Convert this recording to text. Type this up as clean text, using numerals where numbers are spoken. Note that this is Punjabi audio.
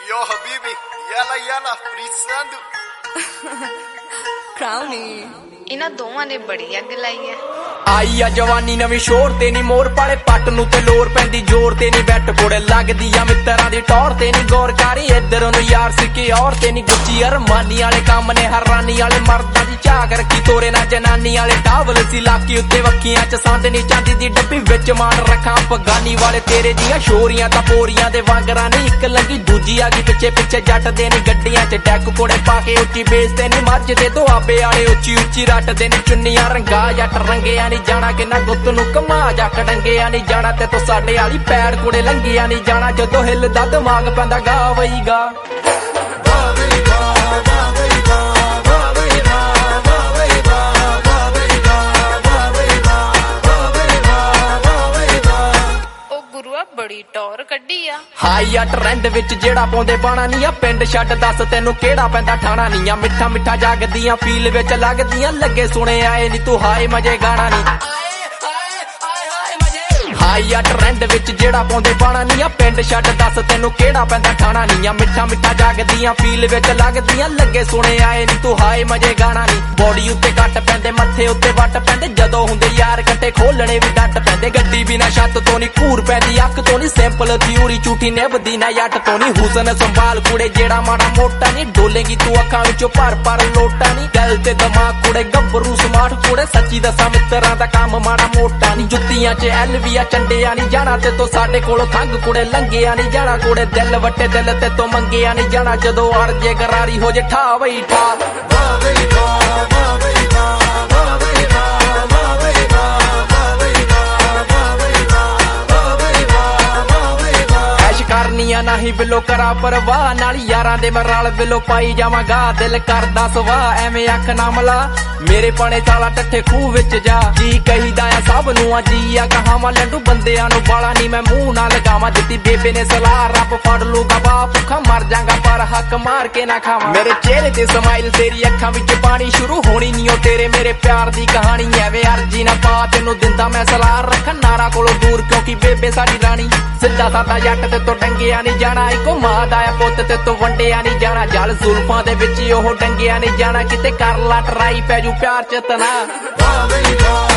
Yo habibi, yalla yalla, precisando. Crowny ਇਹਨਾਂ ਦੋਵਾਂ ਨੇ ਬੜੀ ਅੱਗ ਲਾਈ ਹੈ। ਆਈ ਆ ਜਵਾਨੀ ਨਵੀਂ ਸ਼ੋਰ ਤੇ ਨੀ ਮੋਰ ਪਾਲੇ ਪੱਟ ਨੂੰ ਤੇ ਲੋਰ ਪੈਂਦੀ ਜ਼ੋਰ ਤੇ ਨੀ ਬੈਠ ਕੋੜੇ ਲੱਗਦੀ ਆ ਮਿੱਤਰਾਂ ਦੀ ਟੌਰ ਤੇ ਨੀ ਗੌਰ ਕਰੀ ਇੱਧਰ ਨੂੰ ਯਾਰ ਸਿੱਕੇ ਔਰ ਤੇ ਨੀ ਗੁੱਚੀ ਅਰਮਾਨੀ ਵਾਲੇ ਕੰਮ ਨੇ ਹੈਰਾਨੀ ਵਾਲੇ ਮਰਦਾਂ ਦੀ ਝਾਕ ਰੱਖੀ ਤੋਰੇ ਨਾ ਜਨਾਨੀ ਵਾਲੇ ਟਾਵਲ ਸੀ ਲਾਕੀ ਉੱਤੇ ਵੱਖੀਆਂ ਚ ਸੰਦ ਨੀ ਚਾਂਦੀ ਦੀ ਡੱਬੀ ਵਿੱਚ ਮਾਰ ਰੱਖਾਂ ਅਫਗਾਨੀ ਵਾਲੇ ਤੇਰੇ ਦੀਆਂ ਸ਼ੋਰੀਆਂ ਤਾਂ ਪੋਰੀਆਂ ਦੇ ਵਾਂਗਰਾਂ ਨੇ ਇੱਕ ਲੰਗੀ ਦੂਜੀ ਆ ਗਈ ਪਿੱਛੇ ਪਿੱਛੇ ਜੱਟ ਦੇ ਨੀ ਗੱਡੀਆਂ ਚ ਡੈਕ ਕੋੜੇ ਪਾ ਕੇ ਉੱਚੀ ਬੇਸ ਤੇ ਨੀ ਮੱਝ ਦੇ ਦੁਆਬੇ ਵਾਲੇ ਉੱਚੀ ਉੱਚੀ ਰੱਟ ਦੇ ਨੀ ਚੁੰਨੀਆਂ ਰੰਗਾ ਜੱਟ ਰੰਗਿਆ ਨੀ ਜਾਣਾ ਕਿੰਨਾ ਗੁੱਤ ਨੂੰ ਕਮਾ ਜੱਟ ਡੰਗਿਆ ਨੀ ਜਾਣਾ ਤੇ ਤੂੰ ਸਾਡੇ ਵਾਲੀ ਪੈੜ ਕੋੜੇ ਲੰਗਿਆ ਨੀ ਜਾਣਾ ਜਦੋਂ ਹਿੱਲਦਾ ਦਿਮਾਗ ਪੈਂਦਾ ਗਾ ਵਈ ਗਾ। ਬੜੀ ਟੌਰ ਕੱਢੀ ਆ ਹਾਈ ਆ ਟ੍ਰੈਂਡ ਵਿੱਚ ਜਿਹੜਾ ਪਾਉਂਦੇ ਬਾਣਾ ਨੀ ਆ ਪਿੰਡ ਛੱਡ ਦੱਸ ਤੈਨੂੰ ਕਿਹੜਾ ਪੈਂਦਾ ਠਾਣਾ ਨੀ ਆ ਮਿੱਠਾ ਮਿੱਠਾ ਜਾਗਦੀਆਂ ਫੀਲ ਵਿੱਚ ਲੱਗਦੀਆਂ ਲੱਗੇ ਸੁਣੇ ਆਏ ਨੀ ਤੂੰ ਹਾਏ ਮਜੇ ਗਾਣਾ ਨੀ ਹਾਈ ਆ ਟ੍ਰੈਂਡ ਵਿੱਚ ਜਿਹੜਾ ਪਾਉਂਦੇ ਬਾਣਾ ਨੀ ਆ ਪਿੰਡ ਛੱਡ ਦੱਸ ਤੈਨੂੰ ਕਿਹੜਾ ਪੈਂਦਾ ਠਾਣਾ ਨੀ ਆ ਮਿੱਠਾ ਮਿੱਠਾ ਜਾਗਦੀਆਂ ਫੀਲ ਵਿੱਚ ਲੱਗਦੀਆਂ ਲੱਗੇ ਸੁਣੇ ਆਏ ਨੀ ਤੂੰ ਹਾਏ ਮਜੇ ਗਾਣਾ ਨੀ ਬੋਡੀ ਉੱਤੇ ਕੱਟ ਪੈਂਦੇ ਮੱਥੇ ਉੱਤੇ ਵੱਟ ਪੈਂਦੇ ਜਦੋਂ ਹੁੰਦੇ ਯਾਰ ਕੱਟੇ ਖੋਲਣੇ ਵੀ ਡੱਟ ਪੈਂਦੇ ਗੱਡੀ ਬਿਨਾ ਛੱਤ ਤੋਂ ਨੀ ਘੂਰ ਪੈਂਦੀ ਅੱਖ ਤੋਂ ਨੀ ਸਿੰਪਲ ਥਿਊਰੀ ਝੂਠੀ ਨਿਭਦੀ ਨਾ ਜੱਟ ਤੋਂ ਨੀ ਹੁਸਨ ਸੰਭਾਲ ਕੁੜੇ ਜਿਹੜਾ ਮਾੜਾ ਮੋਟਾ ਨੀ ਡੋਲੇਗੀ ਤੂੰ ਅੱਖਾਂ ਵਿੱਚੋਂ ਭਰ ਲੋਟਾ ਨੀ ਦਿਲ ਤੇ ਦਿਮਾਗ ਕੁੜੇ ਗੱਭਰੂ ਸਮਾਰਟ ਕੁੜੇ ਸੱਚੀ ਦੱਸਾਂ ਮਿੱਤਰਾਂ ਦਾ ਕੰਮ ਮਾੜਾ ਮੋਟਾ ਨੀ ਜੁੱਤੀਆਂ 'ਚ ਐਲਵੀਆ ਚੰਡਿਆ ਨੀ ਜਾਣਾ ਤੇ ਤੂੰ ਸਾਡੇ ਕੋਲੋਂ ਖੰਗ ਕੁੜੇ ਲੰਘਿਆ ਨੀ ਜਾਣਾ ਕੁੜੇ ਦਿਲ ਵੱਟੇ ਦਿਲ ਤੇ ਤੂੰ ਮੰਗਿਆ ਨੀ ਜਾਣਾ ਜਦੋਂ ਅੜ ਜੇ ਗਰਾਰੀ ਹੋ ਜੇ ਠਾ ਵਈ ਠਾ ਕਰਨੀਆਂ ਨਹੀਂ ਬਿੱਲੋ ਕਰਾ ਪਰਵਾਹ ਨਾਲ ਯਾਰਾਂ ਦੇ ਮੈਂ ਰਲ ਬਿੱਲੋ ਪਾਈ ਜਾਵਾਂਗਾ ਦਿਲ ਕਰਦਾ ਸਵਾਹ ਐਵੇਂ ਅੱਖ ਨਾ ਮਲਾ ਮੇਰੇ ਪਾਣੇ ਤਾਲਾ ਟੱਠੇ ਖੂਹ ਵਿੱਚ ਜਾ ਜੀ ਕਹੀਦਾ ਆ ਸਭ ਨੂੰ ਆ ਜੀ ਆ ਕਹਾਵਾਂ ਲੰਡੂ ਬੰਦਿਆਂ ਨੂੰ ਬਾਲਾ ਨੀ ਮੈਂ ਮੂੰਹ ਨਾ ਲਗਾਵਾਂ ਦਿੱਤੀ ਬੇਬੇ ਨੇ ਸਲਾਹ ਰੱਬ ਫੜ ਲੂਗਾ ਬਾਪ ਭੁੱਖਾ ਮਰ ਜਾਗਾ ਪਰ ਹੱਕ ਮਾਰ ਕੇ ਨਾ ਖਾਵਾਂ ਮੇਰੇ ਚਿਹਰੇ ਤੇ ਸਮਾਈਲ ਤੇਰੀ ਅੱਖਾਂ ਵਿੱਚ ਪਾਣੀ ਸ਼ੁਰੂ ਹੋਣੀ ਨੀ ਉਹ ਤੇਰੇ ਮੇਰੇ ਪਿਆਰ ਦੀ ਕਹਾਣੀ ਐਵੇਂ ਅਰਜੀ ਨਾ ਪਾ ਤੈਨੂੰ ਦਿੰਦਾ ਮੈਂ ਸਲਾਹ ਰੱਖਣ ਨਾਰਾ ਕੋਲੋਂ ਦੂਰ ਕਿਉਂਕਿ ਬੇਬੇ ਸਾਡੀ ਰਾਣੀ ਸਿੱਧਾ ਸਾਦਾ ਜੱਟ ਤੇ ਤੋਂ ਡੰਗਿਆ ਨੀ ਜਾਣਾ ਇੱਕੋ ਮਾਂ ਦਾ ਆ ਪੁੱਤ ਤੇ ਤੋਂ ਵੰਡਿਆ ਨੀ ਜਾਣਾ ਜਲ ਜ਼ੁਲਫਾਂ ਦੇ ਵਿੱਚ ਉਹ ਡੰਗਿਆ ਨੀ ਜਾਣਾ ਕਿਤੇ ਕਰ ਲਾ ਟਰਾਈ ਪੈ ਜੂ ਪਿਆਰ ਚ ਤਨਾ